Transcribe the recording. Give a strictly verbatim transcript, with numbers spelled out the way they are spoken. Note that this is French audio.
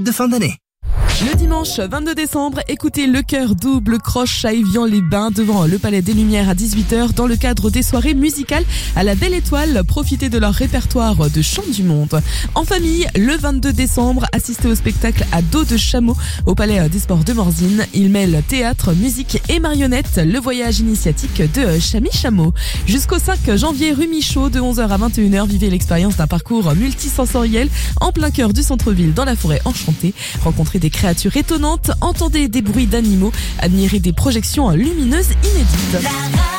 de fin d'année. Le dimanche vingt-deux décembre, écoutez Le Cœur Double Croche à Évian-les-Bains devant le Palais des Lumières à dix-huit heures dans le cadre des soirées musicales à la Belle Étoile. Profitez de leur répertoire de chants du monde. En famille, le vingt-deux décembre, assistez au spectacle à dos de chameau au Palais des Sports de Morzine. Il mêle théâtre, musique et marionnettes, le voyage initiatique de Chami Chameau. Jusqu'au cinq janvier, rue Michaud, de onze heures à vingt et une heures, vivez l'expérience d'un parcours multisensoriel en plein cœur du centre-ville dans la forêt enchantée. Rencontrez des créatures étonnantes, entendez des bruits d'animaux, admirez des projections lumineuses inédites.